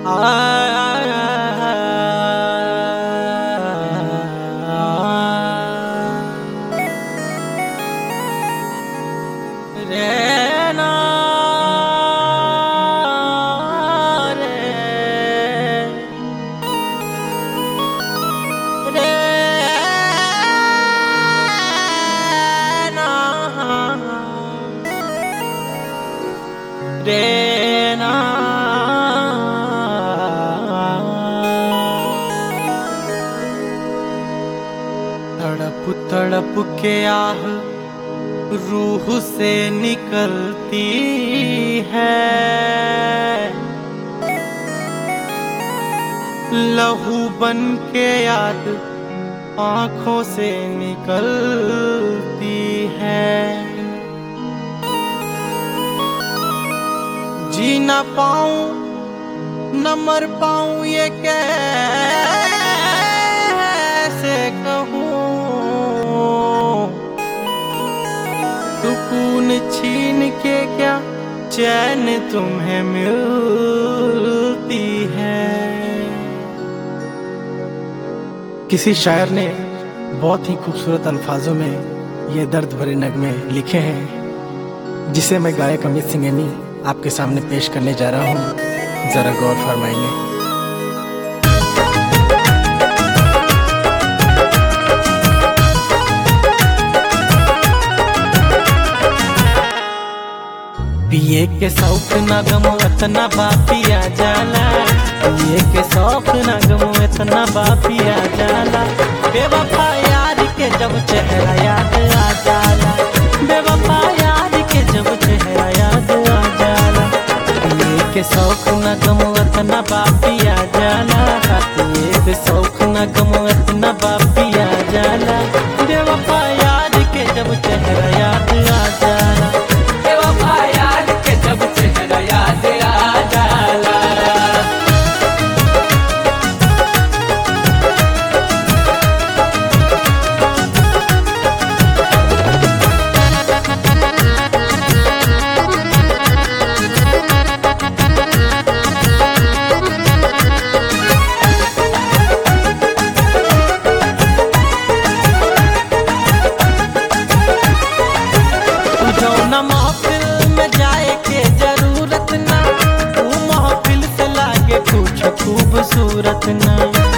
तड़प तड़प के आह रूह से निकलती है, लहू बन के याद आँखों से निकलती है। जी ना पाऊं न मर पाऊं ये कैसे कहूँ, सुकून छीन के क्या चैन तुम्हें मिलती है। किसी शायर ने बहुत ही खूबसूरत अल्फाजों में ये दर्द भरे नगमे लिखे हैं, जिसे मैं गायक अमित सिंह एमी आपके सामने पेश करने जा रहा हूँ। जरा गौर फरमाएंगे। पिए के शौक न गम इतना बापिया जाला, पिए के शौक न गम इतना बापिया जाला। बेवफा यार के जब चेहरा याद आ जाला, बेवफा यार के जब चेहरा याद आ जाला। पिए के शौक न गम इतना बापिया जाला, पिए के शौक न गम इतना बापिया जाला। बेवफा यार के जब चेहरा याद आ जाला, बेवफा यार के जब चेहरा याद आ जाला। महफिल में जाए के जरूरत ना, तू महफिल से लागे कुछ खूबसूरत ना।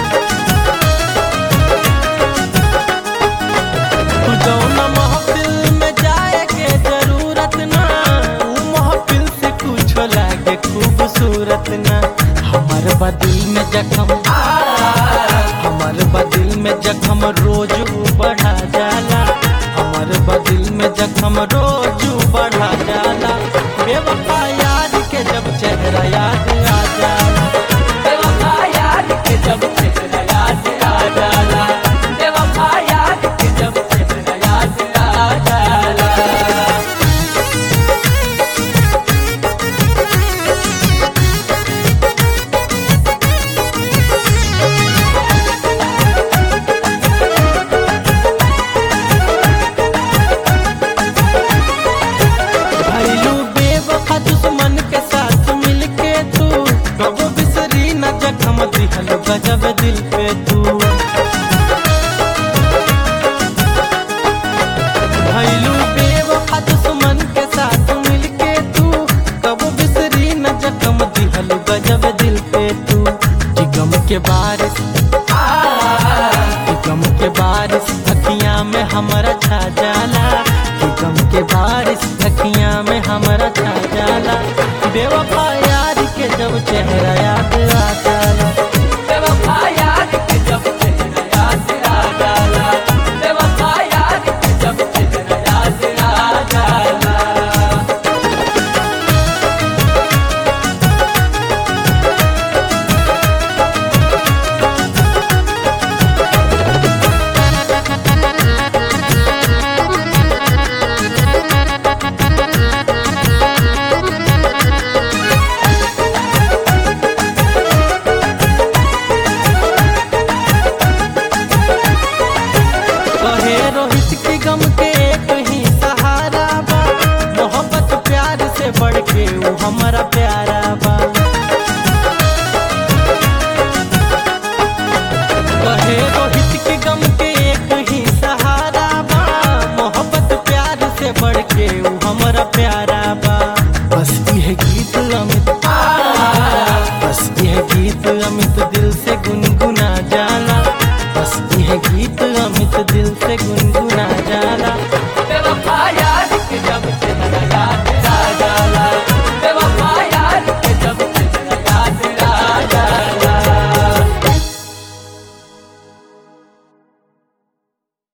तू जौना महफिल में जाए के जरूरत ना, तू महफिल से कुछ लागे खूबसूरत ना। हमारे बदिल में जख्म, हमारे बदिल में जख्म रोज बढ़ा जाला, हमारे बदिल में जख्म रोज बढ़ा जाला। बेवफा यार के जब चेहरा याद आ जाला, बेवफा यार के जब चेहरा याद आ जाला, बेवफा यार के जब चेहरा याद आ जाला। गजब दिल पे तू भइलू बेवफा दुश्मन के साथ मिलके तू, कबो बिसरी न जख्म दिहल गजब दिल पे तू। गम के बारिश, गम के बारिश अखियां में हमारा छा जाला, गम के बारिश अखियां में हमारा छा जाला। बेवफा यार के जब चेहरा याद आ जाला, बेवफा यार के जब चेहरा याद आ जाला, बेवफा यार के जब चेहरा याद आ जाला। गम के एक ही सहारा बा, मोहब्बत प्यार से बढ़ के वो हमारा प्यारा बा। तो दिल